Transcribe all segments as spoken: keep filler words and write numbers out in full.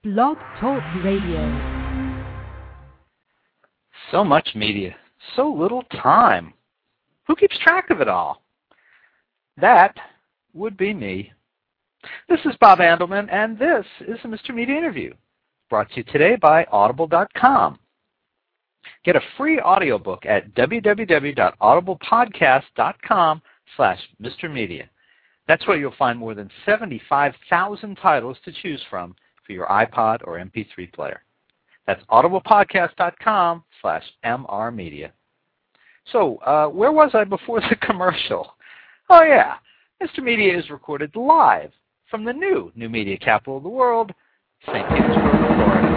Blog Talk Radio. So much media, so little time. Who keeps track of it all? That would be me. This is Bob Andelman, and this is a Mister Media Interview, brought to you today by Audible dot com. Get a free audiobook at w w w dot audible podcast dot com slash Mister Media. That's where you'll find more than seventy-five thousand titles to choose from for your iPod or M P three player. That's audible podcast dot com slash M R Media. So, uh, where was I before the commercial? Oh yeah, Mister Media is recorded live from the new New Media Capital of the World, Saint Petersburg, Florida.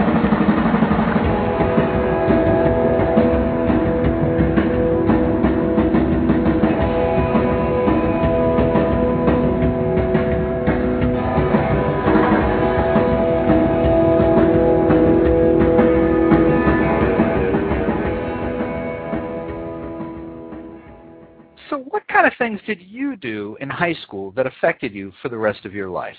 So what kind of things did you do in high school that affected you for the rest of your life?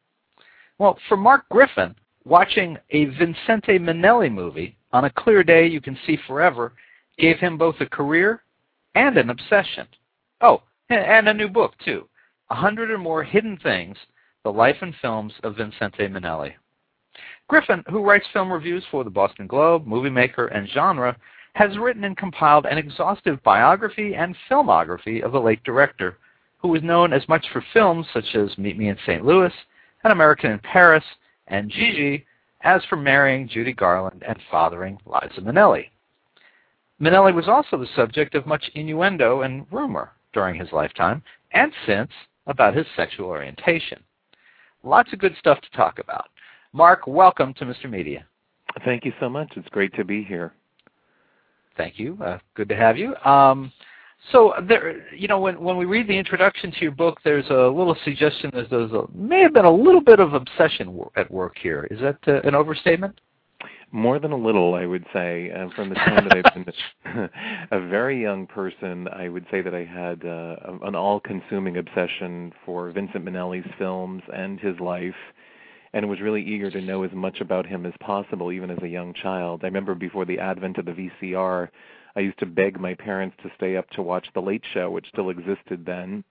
Well, for Mark Griffin, watching a Vincente Minnelli movie, On a Clear Day You Can See Forever, gave him both a career and an obsession. Oh, and a new book, too, A Hundred or More Hidden Things, The Life and Films of Vincente Minnelli. Griffin, who writes film reviews for the Boston Globe, Movie Maker, and Genre, has written and compiled an exhaustive biography and filmography of the late director, who was known as much for films such as Meet Me in Saint Louis, An American in Paris, and Gigi, as for marrying Judy Garland and fathering Liza Minnelli. Minnelli was also the subject of much innuendo and rumor during his lifetime, and since, about his sexual orientation. Lots of good stuff to talk about. Mark, welcome to Mister Media. Thank you so much. It's great to be here. Thank you. Uh, good to have you. Um, so, there, you know, when when we read the introduction to your book, there's a little suggestion that there's a, may have been a little bit of obsession at work here. Is that uh, an overstatement? More than a little, I would say. Uh, from the time that I've been a very young person, I would say that I had uh, an all-consuming obsession for Vincent Minnelli's films and his life, and was really eager to know as much about him as possible, even as a young child. I remember before the advent of the V C R, I used to beg my parents to stay up to watch The Late Show, which still existed then.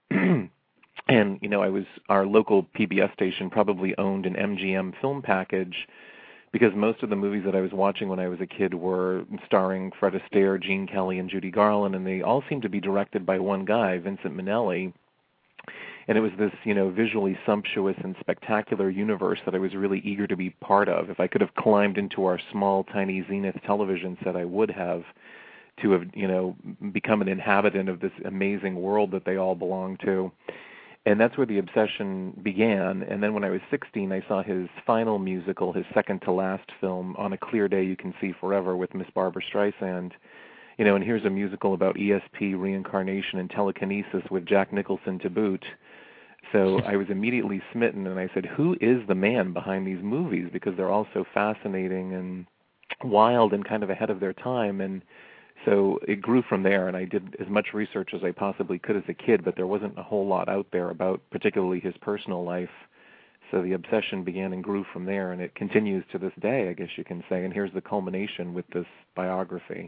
And, you know, I was, our local P B S station probably owned an M G M film package, because most of the movies that I was watching when I was a kid were starring Fred Astaire, Gene Kelly, and Judy Garland, and they all seemed to be directed by one guy, Vincent Minnelli. And it was this, you know, visually sumptuous and spectacular universe that I was really eager to be part of. If I could have climbed into our small, tiny Zenith television set, I would have, to have, you know, become an inhabitant of this amazing world that they all belong to. And that's where the obsession began. And then when I was sixteen, I saw his final musical, his second-to-last film, On a Clear Day You Can See Forever, with Miss Barbra Streisand. You know, and here's a musical about E S P, reincarnation, and telekinesis with Jack Nicholson to boot. So I was immediately smitten, and I said, who is the man behind these movies? Because they're all so fascinating and wild and kind of ahead of their time. And so it grew from there, and I did as much research as I possibly could as a kid, but there wasn't a whole lot out there about particularly his personal life. So the obsession began and grew from there, and it continues to this day, I guess you can say. And here's the culmination with this biography.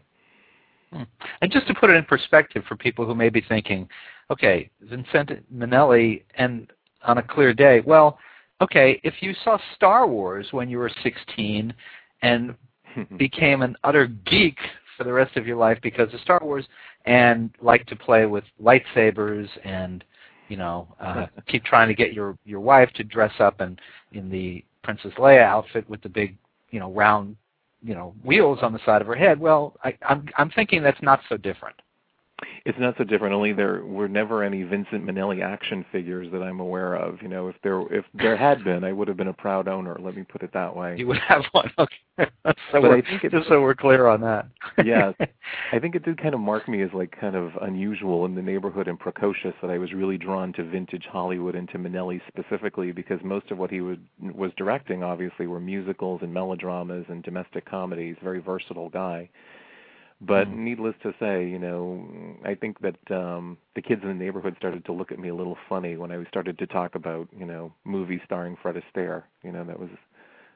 And just to put it in perspective for people who may be thinking, okay, Vincente Minnelli and On a Clear Day, well, okay, if you saw Star Wars when you were sixteen and became an utter geek for the rest of your life because of Star Wars and liked to play with lightsabers and, you know, uh, keep trying to get your, your wife to dress up in, in the Princess Leia outfit with the big, you know, round you know, wheels on the side of her head. Well, I, I'm I'm thinking that's not so different. It's not so different. Only there were never any Vincent Minnelli action figures that I'm aware of. You know, if there if there had been, I would have been a proud owner. Let me put it that way. You would have one. Okay. so but we're, I think it, just so we're clear on that. Yeah, I think it did kind of mark me as like kind of unusual in the neighborhood and precocious, that I was really drawn to vintage Hollywood and to Minnelli specifically, because most of what he would, was directing obviously were musicals and melodramas and domestic comedies. Very versatile guy. But mm. needless to say, you know, I think that um, the kids in the neighborhood started to look at me a little funny when I started to talk about, you know, movies starring Fred Astaire. You know, that was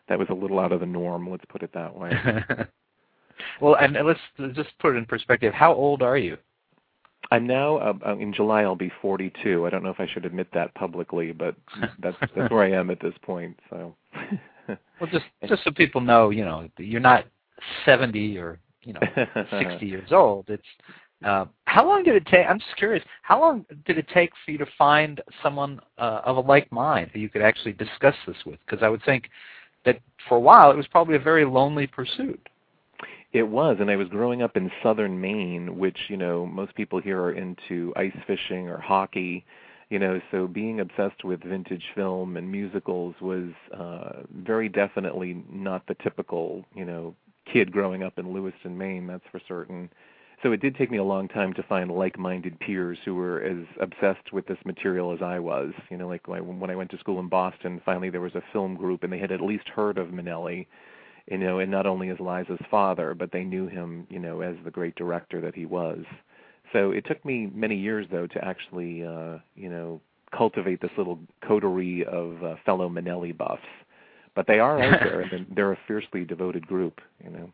that was a little out of the norm. Let's put it that way. Well, and let's just put it in perspective. How old are you? I'm now, uh, in July, I'll be forty-two. I don't know if I should admit that publicly, but that's, that's where I am at this point. So, well, just just so people know, you know, you're not seventy or you know sixty years old. It's uh, how long did it take? I'm just curious. How long did it take for you to find someone uh, of a like mind who you could actually discuss this with? Because I would think that for a while it was probably a very lonely pursuit. It was, and I was growing up in southern Maine, which, you know, most people here are into ice fishing or hockey, you know, so being obsessed with vintage film and musicals was uh, very definitely not the typical, you know, kid growing up in Lewiston, Maine, that's for certain. So it did take me a long time to find like-minded peers who were as obsessed with this material as I was. You know, like when I went to school in Boston, finally there was a film group, and they had at least heard of Minnelli. You know, and not only as Liza's father, but they knew him, you know, as the great director that he was. So it took me many years, though, to actually, uh, you know, cultivate this little coterie of uh, fellow Minnelli buffs. But they are out there, and they're a fiercely devoted group, you know.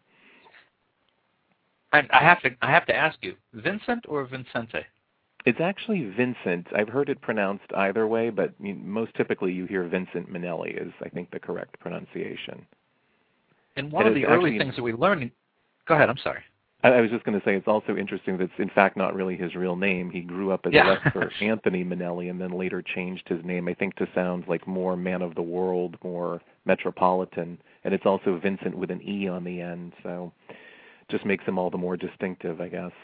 I, I have to, I have to ask you, Vincent or Vincente? It's actually Vincent. I've heard it pronounced either way, but you, most typically you hear Vincent Minnelli is, I think, the correct pronunciation. And one and of the early actually, things that we learned, go ahead, I'm sorry. I, I was just going to say it's also interesting that it's in fact not really his real name. He grew up as yeah. Lester Anthony Minnelli and then later changed his name, I think, to sound like more man of the world, more metropolitan. And it's also Vincent with an E on the end, so just makes him all the more distinctive, I guess.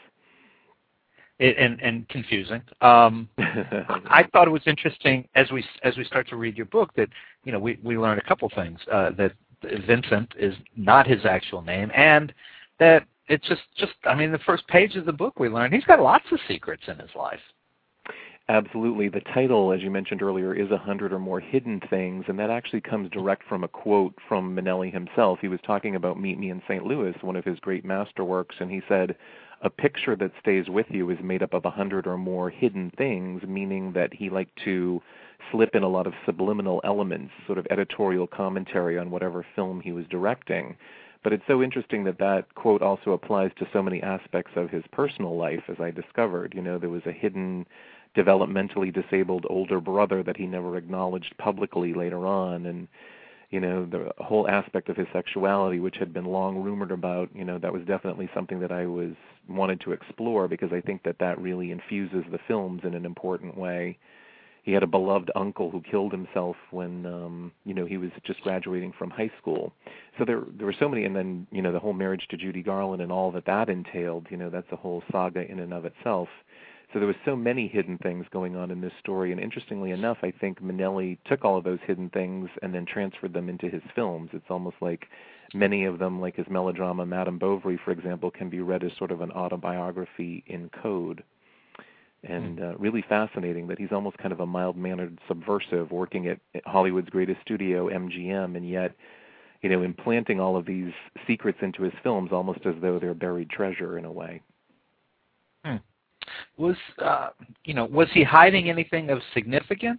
It, and, and confusing. Um, I thought it was interesting as we as we start to read your book that, you know, we, we learned a couple things, uh, that Vincent is not his actual name, and that it's just, just, I mean, the first page of the book we learned he's got lots of secrets in his life. Absolutely. The title, as you mentioned earlier, is A Hundred or More Hidden Things, and that actually comes direct from a quote from Minnelli himself. He was talking about Meet Me in Saint Louis, one of his great masterworks, and he said, a picture that stays with you is made up of a hundred or more hidden things, meaning that he liked to slip in a lot of subliminal elements, sort of editorial commentary on whatever film he was directing. But it's so interesting that that quote also applies to so many aspects of his personal life, as I discovered. You know, there was a hidden developmentally disabled older brother that he never acknowledged publicly later on, and you know, the whole aspect of his sexuality, which had been long rumored about, you know, that was definitely something that I was wanted to explore because I think that that really infuses the films in an important way. He had a beloved uncle who killed himself when, um, you know, he was just graduating from high school. So there, there were so many, and then, you know, the whole marriage to Judy Garland and all that that entailed, you know, that's a whole saga in and of itself. So there was so many hidden things going on in this story, and interestingly enough, I think Minnelli took all of those hidden things and then transferred them into his films. It's almost like many of them, like his melodrama Madame Bovary, for example, can be read as sort of an autobiography in code. And uh, really fascinating that he's almost kind of a mild-mannered subversive working at Hollywood's greatest studio, M G M, and yet, you know, implanting all of these secrets into his films almost as though they're buried treasure in a way. Hmm. Was, uh, you know, was he hiding anything of significance?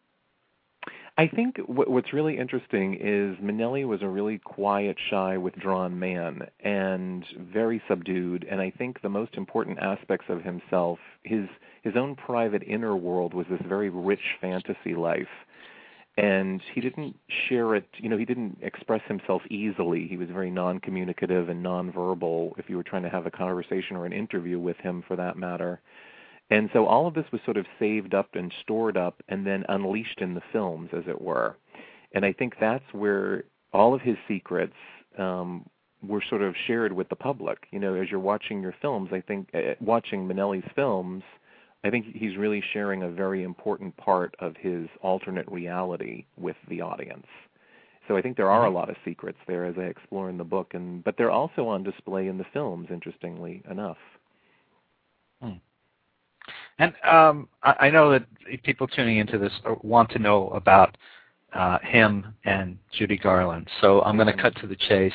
I think w- what's really interesting is Minnelli was a really quiet, shy, withdrawn man and very subdued. And I think the most important aspects of himself, his his own private inner world was this very rich fantasy life. And he didn't share it, you know, he didn't express himself easily. He was very non-communicative and non-verbal if you were trying to have a conversation or an interview with him for that matter. And so all of this was sort of saved up and stored up and then unleashed in the films, as it were. And I think that's where all of his secrets um, were sort of shared with the public. You know, as you're watching your films, I think, uh, watching Minnelli's films, I think he's really sharing a very important part of his alternate reality with the audience. So I think there are a lot of secrets there as I explore in the book, and but they're also on display in the films, interestingly enough. Hmm. And um, I, I know that people tuning into this want to know about uh, him and Judy Garland, so I'm going to cut to the chase.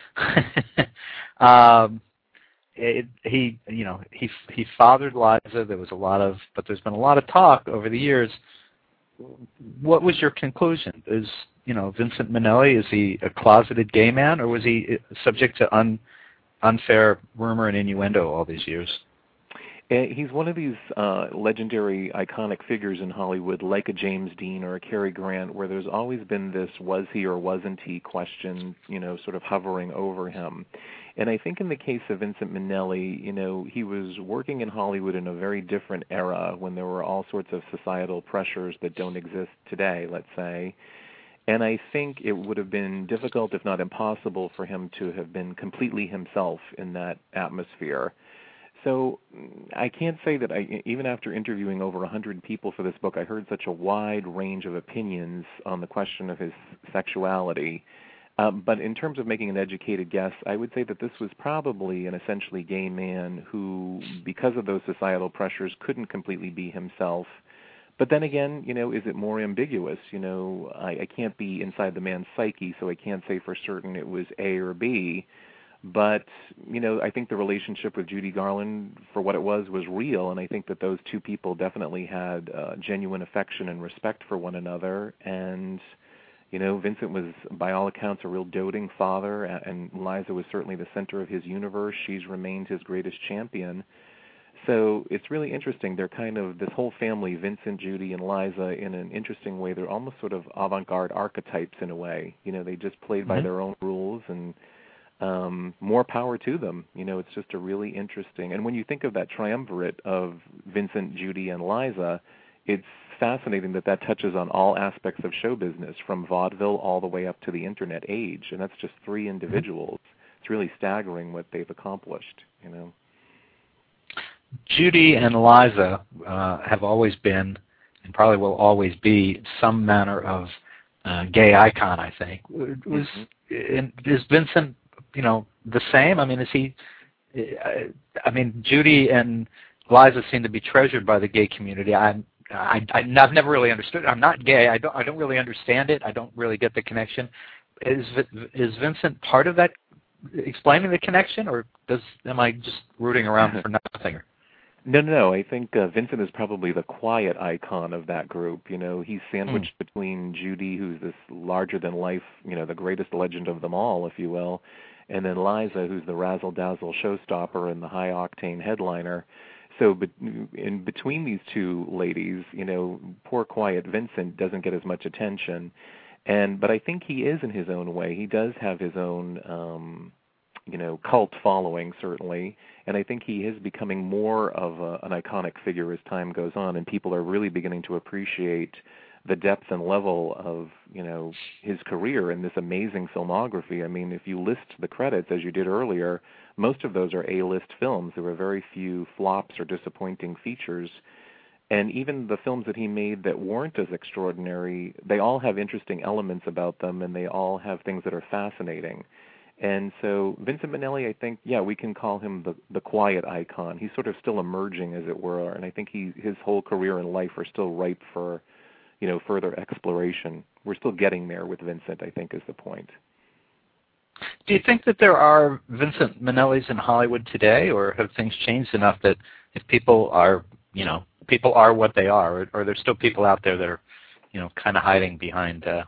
um, It, he, you know, he he fathered Liza. There was a lot of, but there's been a lot of talk over the years. what was your conclusion? Is, you know, Vincent Minnelli, is he a closeted gay man, or was he subject to un, unfair rumor and innuendo all these years? He's one of these uh, legendary, iconic figures in Hollywood, like a James Dean or a Cary Grant, where there's always been this was he or wasn't he question, you know, sort of hovering over him. And I think in the case of Vincent Minnelli, you know, he was working in Hollywood in a very different era when there were all sorts of societal pressures that don't exist today, let's say. And I think it would have been difficult, if not impossible, for him to have been completely himself in that atmosphere. So I can't say that I, even after interviewing over one hundred people for this book, I heard such a wide range of opinions on the question of his sexuality. Um, but in terms of making an educated guess, I would say that this was probably an essentially gay man who, because of those societal pressures, couldn't completely be himself. But then again, you know, is it more ambiguous? You know, I, I can't be inside the man's psyche, so I can't say for certain it was A or B. But, you know, I think the relationship with Judy Garland, for what it was, was real, and I think that those two people definitely had uh, genuine affection and respect for one another. And, you know, Vincent was, by all accounts, a real doting father, and Liza was certainly the center of his universe. She's remained his greatest champion. So it's really interesting. They're kind of, this whole family, Vincent, Judy, and Liza, in an interesting way, they're almost sort of avant-garde archetypes in a way. You know, they just played by mm-hmm. their own rules, and Um, more power to them. You know, it's just a really interesting, and when you think of that triumvirate of Vincent, Judy, and Liza, it's fascinating that that touches on all aspects of show business, from vaudeville all the way up to the internet age, and that's just three individuals. It's really staggering what they've accomplished, you know. Judy and Liza uh, have always been, and probably will always be, some manner of uh, gay icon, I think. Was mm-hmm. Is Vincent, you know, the same? I mean, is he, I mean, Judy and Liza seem to be treasured by the gay community. I'm, I, I, I've never really understood. I'm not gay. I don't, I don't really understand it. I don't really get the connection. Is, is Vincent part of that, explaining the connection, or does, am I just rooting around for nothing? No, no, no. I think uh, Vincent is probably the quiet icon of that group. You know, he's sandwiched mm. between Judy, who's this larger-than-life, you know, the greatest legend of them all, if you will, and then Liza, who's the razzle-dazzle showstopper and the high-octane headliner. So but in between these two ladies, you know, poor quiet Vincent doesn't get as much attention. And but I think he is in his own way. He does have his own, um, you know, cult following, certainly. And I think he is becoming more of a, an iconic figure as time goes on, and people are really beginning to appreciate the depth and level of, you know, his career and this amazing filmography. I mean, if you list the credits, as you did earlier, most of those are A-list films. There were very few flops or disappointing features. And even the films that he made that weren't as extraordinary, they all have interesting elements about them, and they all have things that are fascinating. And so Vincent Minnelli, I think, yeah, we can call him the the quiet icon. He's sort of still emerging, as it were, and I think he his whole career and life are still ripe for, you know, further exploration. We're still getting there with Vincent, I think, is the point. Do you think that there are Vincent Minnellis in Hollywood today, or have things changed enough that if people are, you know, people are what they are, or, or there's still people out there that are, you know, kind of hiding behind uh,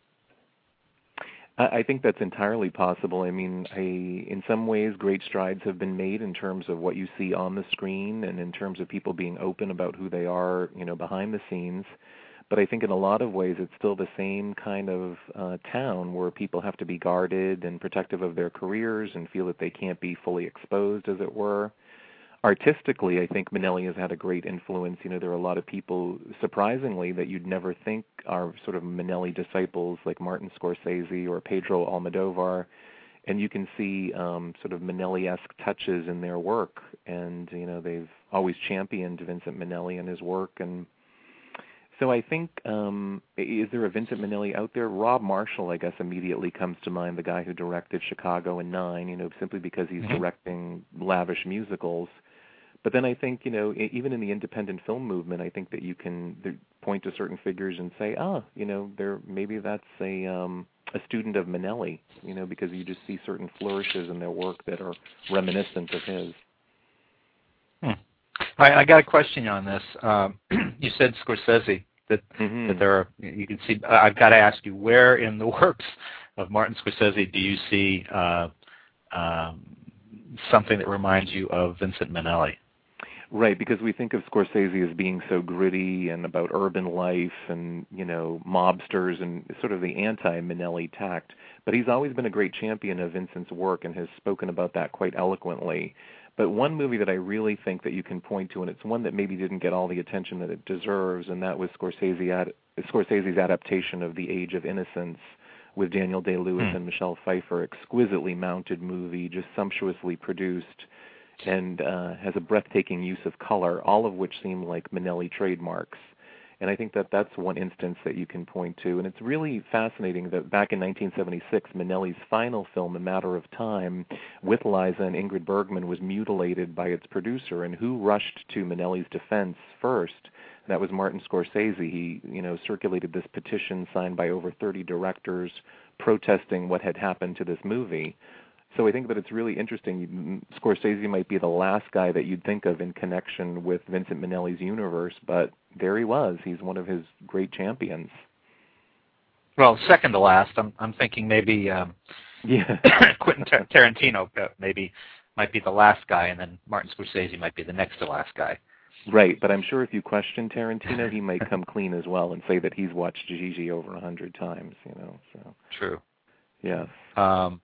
I think that's entirely possible. I mean, I, in some ways, great strides have been made in terms of what you see on the screen and in terms of people being open about who they are, you know, behind the scenes. But I think in a lot of ways, it's still the same kind of uh, town where people have to be guarded and protective of their careers and feel that they can't be fully exposed, as it were. Artistically, I think Minnelli has had a great influence. You know, there are a lot of people, surprisingly, that you'd never think are sort of Minnelli disciples, like Martin Scorsese or Pedro Almodovar, and you can see um, sort of Minnelli-esque touches in their work. And, you know, they've always championed Vincent Minnelli and his work. And so I think, um, is there a Vincent Minnelli out there? Rob Marshall, I guess, immediately comes to mind, the guy who directed Chicago and Nine, you know, simply because he's mm-hmm. directing lavish musicals. But then I think, you know, even in the independent film movement, I think that you can point to certain figures and say, ah, you know, there maybe that's a um, a student of Minnelli, you know, because you just see certain flourishes in their work that are reminiscent of his. Hmm. I, I got a question on this. Um, you said Scorsese. That mm-hmm. that there are, you can see. I've got to ask you, where in the works of Martin Scorsese do you see uh, um, something that reminds you of Vincent Minnelli? Right, because we think of Scorsese as being so gritty and about urban life and, you know, mobsters and sort of the anti-Minnelli tact. But he's always been a great champion of Vincent's work and has spoken about that quite eloquently. But one movie that I really think that you can point to, and it's one that maybe didn't get all the attention that it deserves, and that was Scorsese ad- Scorsese's adaptation of The Age of Innocence with Daniel Day-Lewis Hmm. and Michelle Pfeiffer. Exquisitely mounted movie, just sumptuously produced, and uh, has a breathtaking use of color, all of which seem like Minnelli trademarks. And I think that that's one instance that you can point to. And it's really fascinating that back in nineteen seventy-six, Minnelli's final film, A Matter of Time, with Liza and Ingrid Bergman, was mutilated by its producer. And who rushed to Minnelli's defense first? That was Martin Scorsese. He, you know, circulated this petition signed by over thirty directors protesting what had happened to this movie. So I think that it's really interesting. Scorsese might be the last guy that you'd think of in connection with Vincent Minnelli's universe, but there he was. He's one of his great champions. Well, second to last, I'm I'm thinking maybe um, yeah. Quentin Tar- Tarantino uh, maybe might be the last guy, and then Martin Scorsese might be the next to last guy. Right, but I'm sure if you question Tarantino, he might come clean as well and say that he's watched Gigi over a hundred times. You know, so True. yes. Um,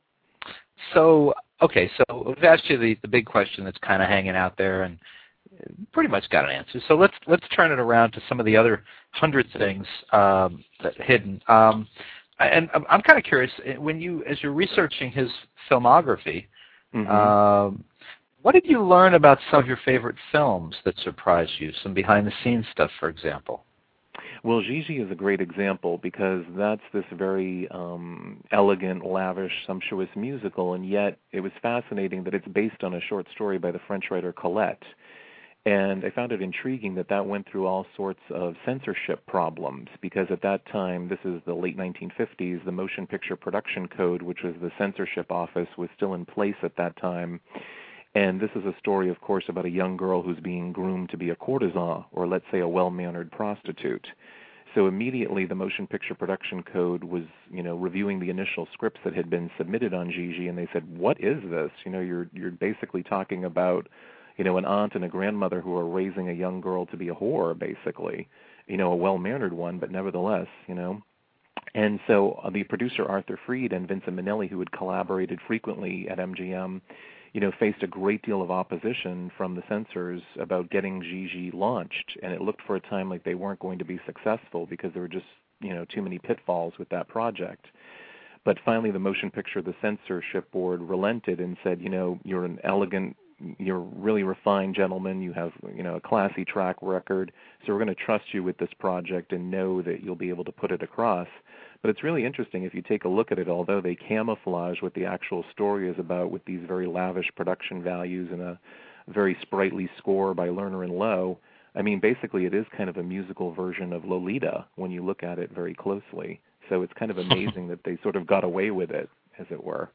So, okay, so we've asked you the, the big question that's kind of hanging out there, and pretty much got an answer. So let's let's turn it around to some of the other hundred things um, that hidden. Um, and I'm, I'm kind of curious, when you, as you're researching his filmography, Mm-hmm. um, what did you learn about some of your favorite films that surprised you? Some behind-the-scenes stuff, for example. Well, Gigi is a great example because that's this very um, elegant, lavish, sumptuous musical, and yet it was fascinating that it's based on a short story by the French writer Colette. And I found it intriguing that that went through all sorts of censorship problems because at that time, this is the late nineteen fifties, the Motion Picture Production Code, which was the censorship office, was still in place at that time. And this is a story, of course, about a young girl who's being groomed to be a courtesan, or let's say a well-mannered prostitute. So immediately the Motion Picture Production Code was, you know, reviewing the initial scripts that had been submitted on Gigi, and they said, what is this? You know, you're you're basically talking about, you know, an aunt and a grandmother who are raising a young girl to be a whore, basically. You know, a well-mannered one, but nevertheless, you know. And so uh, the producer Arthur Freed and Vincent Minnelli, who had collaborated frequently at M G M, you know, faced a great deal of opposition from the censors about getting Gigi launched, and it looked for a time like they weren't going to be successful because there were just, you know, too many pitfalls with that project. But finally, the Motion Picture, the censorship board relented and said, you know, you're an elegant, you're a really refined gentleman, you have, you know, a classy track record, so we're going to trust you with this project and know that you'll be able to put it across. But it's really interesting if you take a look at it, although they camouflage what the actual story is about with these very lavish production values and a very sprightly score by Lerner and Loewe. I mean, basically it is kind of a musical version of Lolita when you look at it very closely. So it's kind of amazing that they sort of got away with it, as it were.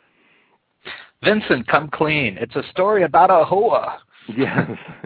Vincent, come clean. It's a story about a hoa. Yes.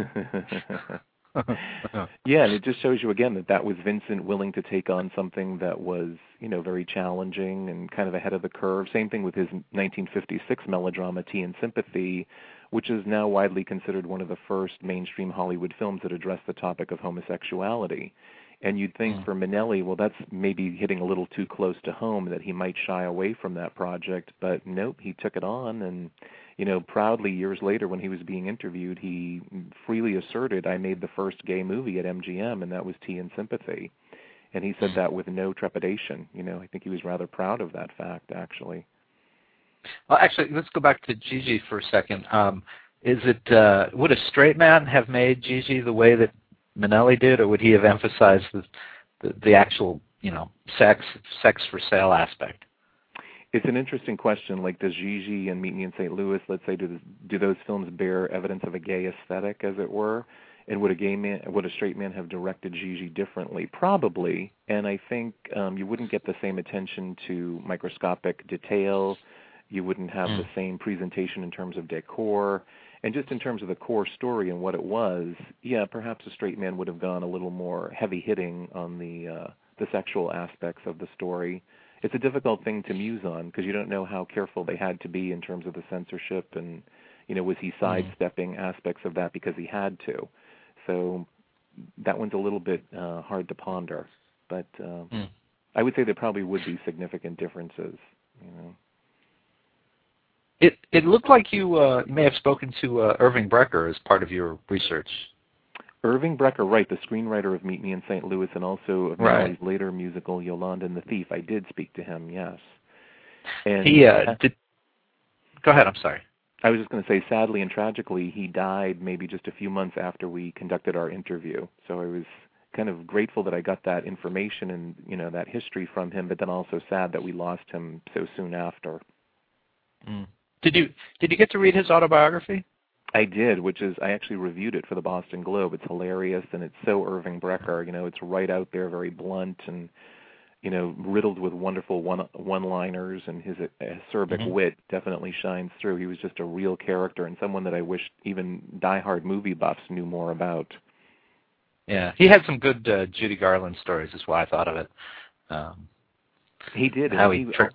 Yeah, and it just shows you again that that was Vincent willing to take on something that was, you know, very challenging and kind of ahead of the curve. Same thing with his nineteen fifty-six melodrama Tea and Sympathy, which is now widely considered one of the first mainstream Hollywood films that address the topic of homosexuality. And you'd think mm. for Minnelli, well, that's maybe hitting a little too close to home, that he might shy away from that project. But nope, he took it on, and, you know, proudly years later when he was being interviewed, he freely asserted, I made the first gay movie at M G M, and that was Tea and Sympathy. And he said that with no trepidation. You know, I think he was rather proud of that fact, actually. Well, actually, let's go back to Gigi for a second. Um, is it, uh, would a straight man have made Gigi the way that Minnelli did, or would he have emphasized the, the, the actual, you know, sex, sex for sale aspect? It's an interesting question. Like, does Gigi and Meet Me in Saint Louis, let's say, do, do those films bear evidence of a gay aesthetic, as it were? And would a gay man, would a straight man have directed Gigi differently? Probably. And I think um, you wouldn't get the same attention to microscopic detail. You wouldn't have mm. the same presentation in terms of decor. And just in terms of the core story and what it was, yeah, perhaps a straight man would have gone a little more heavy-hitting on the uh, the sexual aspects of the story. It's a difficult thing to muse on because you don't know how careful they had to be in terms of the censorship and, you know, was he sidestepping mm-hmm. aspects of that because he had to. So that one's a little bit uh, hard to ponder. But uh, mm. I would say there probably would be significant differences, you know. It it looked like you uh, may have spoken to uh, Irving Brecker as part of your research. Irving Brecker, right, the screenwriter of Meet Me in Saint Louis and also of right. Minnelli's later musical Yolanda and the Thief. I did speak to him, yes. And he uh, did. Go ahead. I'm sorry. I was just going to say, sadly and tragically, he died maybe just a few months after we conducted our interview. So I was kind of grateful that I got that information and, you know, that history from him, but then also sad that we lost him so soon after. Mm. Did you did you get to read his autobiography? I did, which is I actually reviewed it for the Boston Globe. It's hilarious and it's so Irving Brecker. You know, it's right out there, very blunt, and you know, riddled with wonderful one one-liners, and his acerbic mm-hmm. wit definitely shines through. He was just a real character and someone that I wish even diehard movie buffs knew more about. Yeah, he had some good uh, Judy Garland stories. Is why I thought of it. Um, he did. How he. he tr-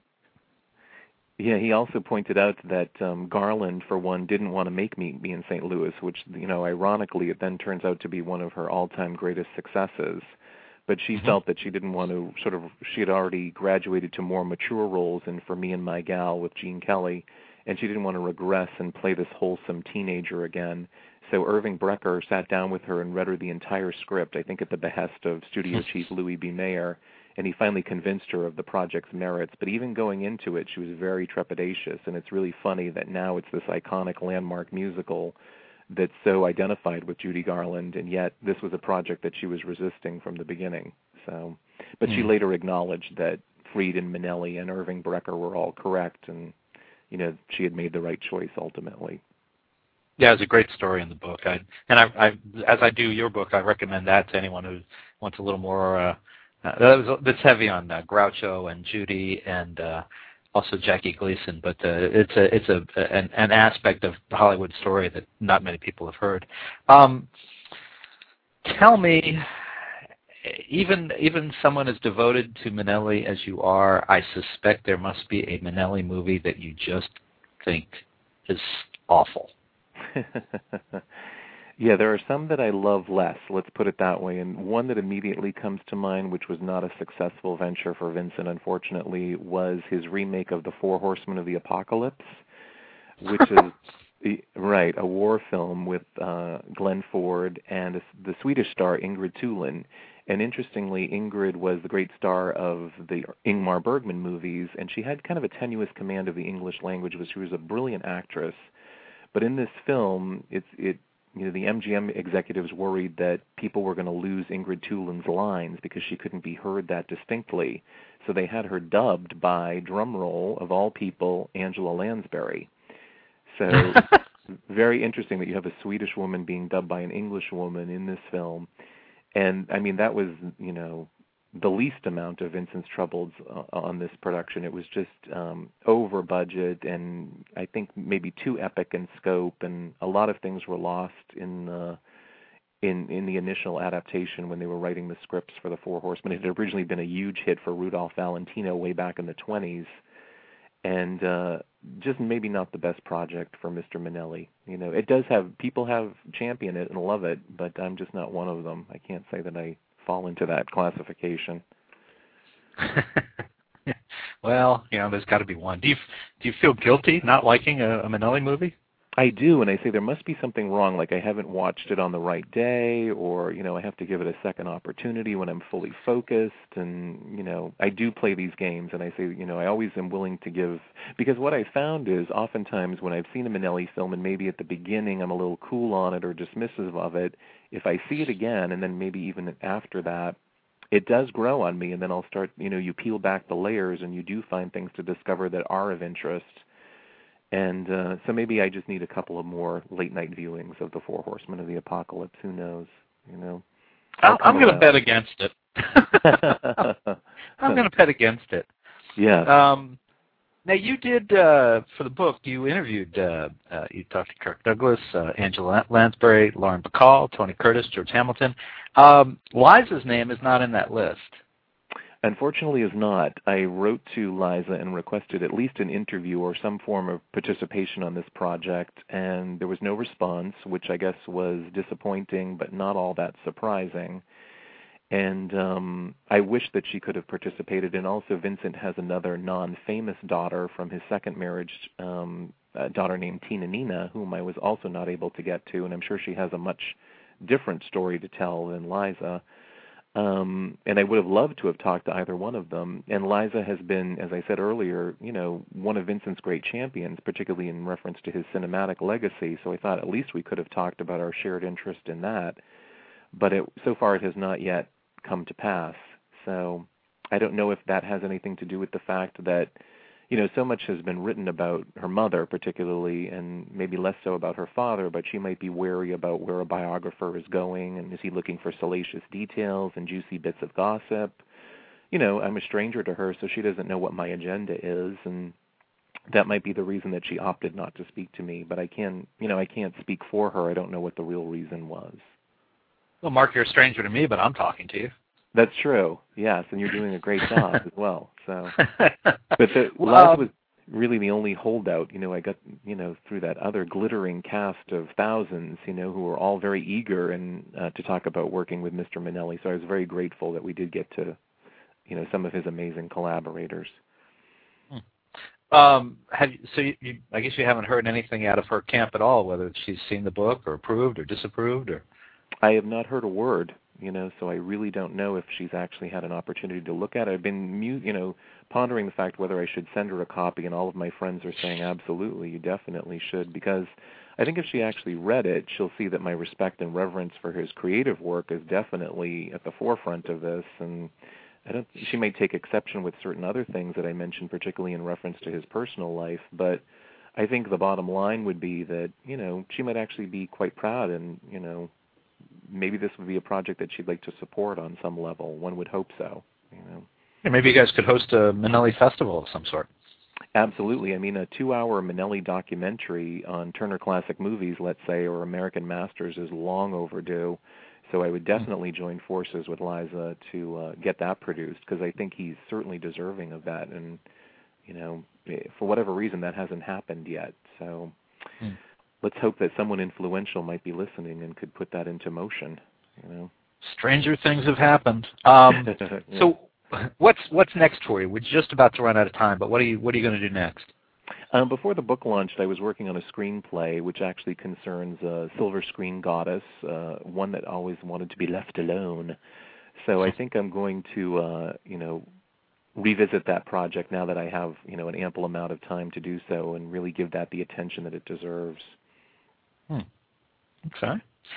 Yeah, he also pointed out that um, Garland, for one, didn't want to make Meet Me in Saint Louis, which, you know, ironically, it then turns out to be one of her all-time greatest successes. But she mm-hmm. felt that she didn't want to sort of, she had already graduated to more mature roles in For Me and My Gal with Gene Kelly, and she didn't want to regress and play this wholesome teenager again. So Irving Brecker sat down with her and read her the entire script, I think at the behest of studio chief Louis B. Mayer, and he finally convinced her of the project's merits. But even going into it, she was very trepidatious, and it's really funny that now it's this iconic landmark musical that's so identified with Judy Garland, and yet this was a project that she was resisting from the beginning. So, but mm. she later acknowledged that Fried and Minnelli and Irving Brecker were all correct, and you know she had made the right choice ultimately. Yeah, it's a great story in the book. I, and I, I, as I do your book, I recommend that to anyone who wants a little more. Uh, uh, that was that's heavy on uh, Groucho and Judy and uh, also Jackie Gleason, but uh, it's a it's a an, an aspect of the Hollywood story that not many people have heard. Um, tell me, even even someone as devoted to Minnelli as you are, I suspect there must be a Minnelli movie that you just think is awful. Yeah, there are some that I love less, let's put it that way. And one that immediately comes to mind, which was not a successful venture for Vincent, unfortunately, was his remake of The Four Horsemen of the Apocalypse, which is, right, a war film with uh, Glenn Ford and the Swedish star Ingrid Thulin. And interestingly, Ingrid was the great star of the Ingmar Bergman movies, and she had kind of a tenuous command of the English language, but she was a brilliant actress. But in this film, it's it you know the M G M executives worried that people were going to lose Ingrid Thulin's lines because she couldn't be heard that distinctly. So they had her dubbed by, drumroll, of all people, Angela Lansbury. So very interesting that you have a Swedish woman being dubbed by an English woman in this film. And, I mean, that was, you know, the least amount of Vincent's troubles uh, on this production. It was just um, over budget and I think maybe too epic in scope, and a lot of things were lost in uh, in in the initial adaptation when they were writing the scripts for The Four Horsemen. It had originally been a huge hit for Rudolph Valentino way back in the twenties, and uh, just maybe not the best project for Mister Minnelli. You know, it does have, people have championed it and love it, but I'm just not one of them. I can't say that I fall into that classification. Well, you know, there's got to be one. Do you do you feel guilty not liking a, a Minnelli movie? I do, and I say there must be something wrong, like I haven't watched it on the right day, or, you know, I have to give it a second opportunity when I'm fully focused, and, you know, I do play these games, and I say, you know, I always am willing to give, because what I found is oftentimes when I've seen a Minnelli film and maybe at the beginning I'm a little cool on it or dismissive of it, if I see it again, and then maybe even after that, it does grow on me, and then I'll start, you know, you peel back the layers, and you do find things to discover that are of interest. And uh, so maybe I just need a couple of more late-night viewings of The Four Horsemen of the Apocalypse. Who knows? You know, I'll I'm going to bet against it. I'm going to bet against it. Yeah. Um, Now, you did, uh, for the book, you interviewed, uh, uh, you talked to Kirk Douglas, uh, Angela Lansbury, Lauren Bacall, Tony Curtis, George Hamilton. Um, Liza's name is not in that list. Unfortunately, is not. I wrote to Liza and requested at least an interview or some form of participation on this project, and there was no response, which I guess was disappointing, but not all that surprising. And um, I wish that she could have participated. And also, Vincent has another non-famous daughter from his second marriage, um, a daughter named Tina Nina, whom I was also not able to get to. And I'm sure she has a much different story to tell than Liza. Um, and I would have loved to have talked to either one of them. And Liza has been, as I said earlier, you know, one of Vincent's great champions, particularly in reference to his cinematic legacy. So I thought at least we could have talked about our shared interest in that. But it, so far it has not yet come to pass. So I don't know if that has anything to do with the fact that, you know, so much has been written about her mother particularly, and maybe less so about her father, but she might be wary about where a biographer is going, and is he looking for salacious details and juicy bits of gossip. You know, I'm a stranger to her, so she doesn't know what my agenda is, and that might be the reason that she opted not to speak to me, but I can, you know, I can't speak for her. I don't know what the real reason was. Well, Mark, you're a stranger to me, but I'm talking to you. That's true. Yes, and you're doing a great job as well. So, but the, well, Liza was really the only holdout. You know, I got you know through that other glittering cast of thousands, you know, who were all very eager and uh, to talk about working with Mister Minnelli. So I was very grateful that we did get to, you know, some of his amazing collaborators. Hmm. Um, have you, so you, you, I guess you haven't heard anything out of her camp at all, whether she's seen the book or approved or disapproved, or. I have not heard a word, you know, so I really don't know if she's actually had an opportunity to look at it. I've been, you know, pondering the fact whether I should send her a copy, and all of my friends are saying, absolutely, you definitely should, because I think if she actually read it, she'll see that my respect and reverence for his creative work is definitely at the forefront of this, and I don't. She might take exception with certain other things that I mentioned, particularly in reference to his personal life, but I think the bottom line would be that, you know, she might actually be quite proud, and, you know, maybe this would be a project that she'd like to support on some level. One would hope so. You know. Yeah, maybe you guys could host a Minnelli festival of some sort. Absolutely. I mean, a two-hour Minnelli documentary on Turner Classic Movies, let's say, or American Masters is long overdue. So I would definitely join forces with Liza to uh, get that produced, because I think he's certainly deserving of that. And, you know, for whatever reason, that hasn't happened yet. So. Hmm. Let's hope that someone influential might be listening and could put that into motion. You know, stranger things have happened. Um, yeah. So, what's what's next for you? We're just about to run out of time, but what are you what are you going to do next? Um, before the book launched, I was working on a screenplay which actually concerns a silver screen goddess, uh, one that always wanted to be left alone. So I think I'm going to, uh, you know, revisit that project now that I have, you know, an ample amount of time to do so, and really give that the attention that it deserves. Hmm. Okay.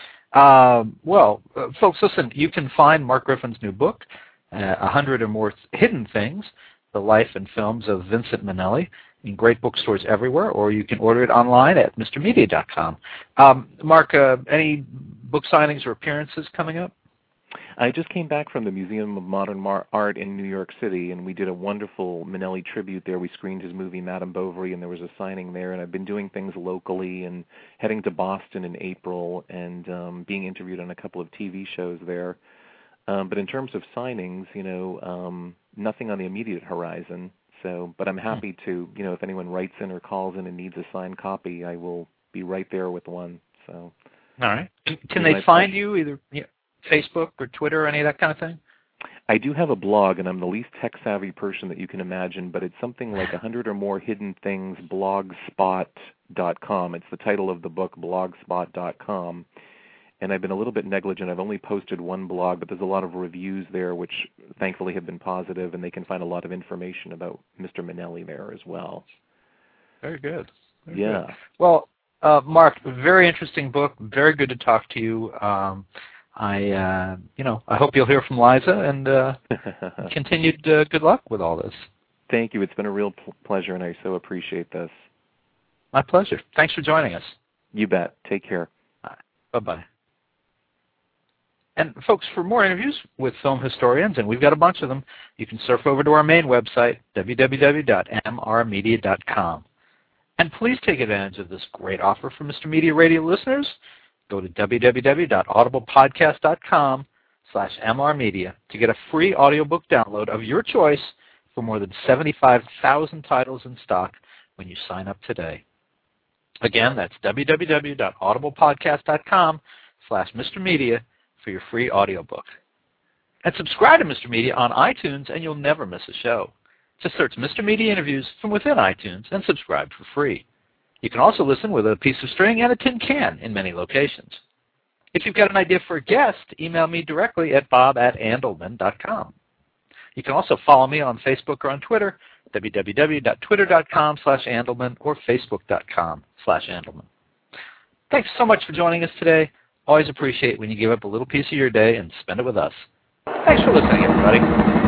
Um, well, uh, folks, listen, you can find Mark Griffin's new book, uh, A Hundred or More Hidden Things, The Life and Films of Vincent Minnelli, in great bookstores everywhere, or you can order it online at Mr Media dot com. Um, Mark, uh, any book signings or appearances coming up? I just came back from the Museum of Modern Mar- Art in New York City, and we did a wonderful Minnelli tribute there. We screened his movie Madame Bovary, and there was a signing there. And I've been doing things locally and heading to Boston in April and um, being interviewed on a couple of T V shows there. Um, but in terms of signings, you know, um, nothing on the immediate horizon. So, but I'm happy to, you know, if anyone writes in or calls in and needs a signed copy, I will be right there with one. So, all right. Can, can they find you either? Yeah. Facebook or Twitter or any of that kind of thing? I do have a blog, and I'm the least tech-savvy person that you can imagine, but it's something like a hundred or more hidden things blogspot dot com. It's the title of the book, blogspot dot com. And I've been a little bit negligent. I've only posted one blog, but there's a lot of reviews there, which thankfully have been positive, and they can find a lot of information about Mister Minnelli there as well. Very good. Very yeah. Good. Well, uh, Mark, very interesting book. Very good to talk to you. Um, I, uh, you know, I hope you'll hear from Liza, and uh, continued uh, good luck with all this. Thank you. It's been a real pl- pleasure, and I so appreciate this. My pleasure. Thanks for joining us. You bet. Take care. Bye-bye. And folks, for more interviews with film historians, and we've got a bunch of them, you can surf over to our main website, w w w dot m r media dot com. And please take advantage of this great offer for Mister Media Radio listeners. Go to w w w dot audible podcast dot com slash m r media to get a free audiobook download of your choice for more than seventy-five thousand titles in stock when you sign up today. Again, that's w w w dot audible podcast dot com slash Mister Media for your free audiobook. And subscribe to Mister Media on iTunes and you'll never miss a show. Just search Mister Media Interviews from within iTunes and subscribe for free. You can also listen with a piece of string and a tin can in many locations. If you've got an idea for a guest, email me directly at bob at andelman dot com. You can also follow me on Facebook or on Twitter, w w w dot twitter dot com slash andelman or facebook dot com slash andelman. Thanks so much for joining us today. Always appreciate when you give up a little piece of your day and spend it with us. Thanks for listening, everybody.